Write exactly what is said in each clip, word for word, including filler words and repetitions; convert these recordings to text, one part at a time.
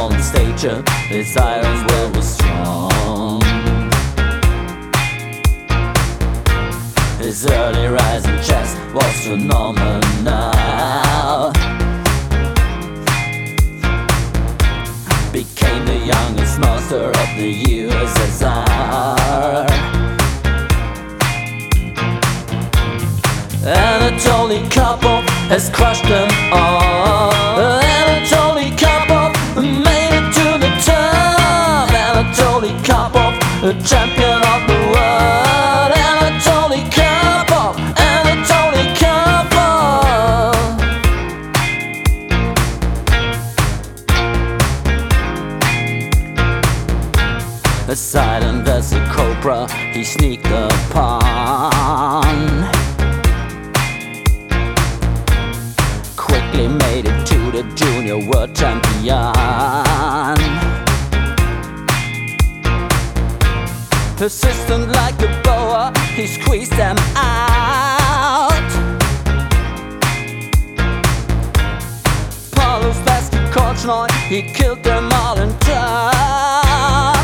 on the stage, his iron will was strong. His early rising chest was phenomenal. Became the youngest master of the U S S R. Anatoly Karpov has crushed them all. Anatoly Karpov made it to the top. Anatoly Karpov, the champion of the world. Anatoly Karpov, Anatoly Karpov. A silent as a cobra, he sneaked upon. Quickly made it to the junior world champion. Persistent like a boa, he squeezed them out. Paulus Vasky Korchnoi, he killed them all in turn.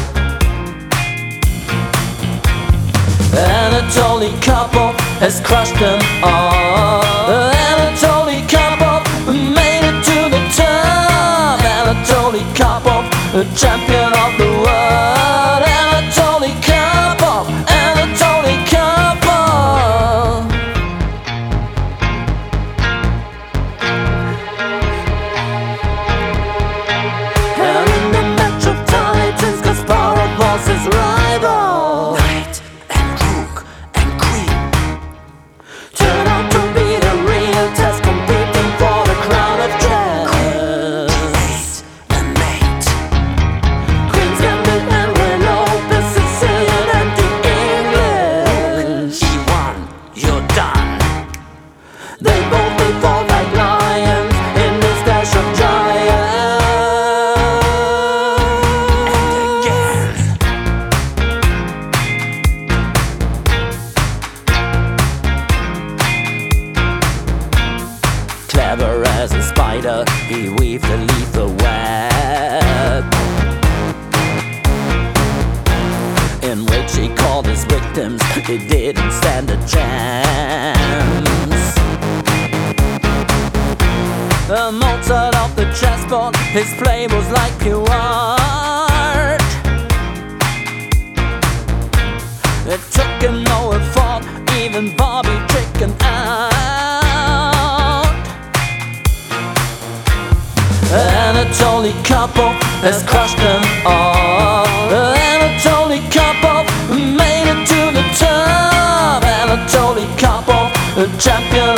Anatoly Karpov has crushed them all. Anatoly Karpov made it to the top. Anatoly Karpov, the champion of the world. Anatoly Karpov, Anatoly Karpov. And in the match of titans, Kasparov was his rival. Knight and rook and queen turned out to be the real test, competing for the crown of chess. Queen and mate, Queen's Gambit and Renault, the Sicilian and the English. E one, you're done. They both they fall like lions in this dash of giants. And again. Clever as a spider, he weaved a lethal web, in which he called his victims. They didn't stand a chance. The Mozart of the chessboard, his play was like pure art. It took him no effort, even Bobby chickened out. Anatoly Karpov has crushed them all. Anatoly Karpov made it to the top. Anatoly Karpov, the champion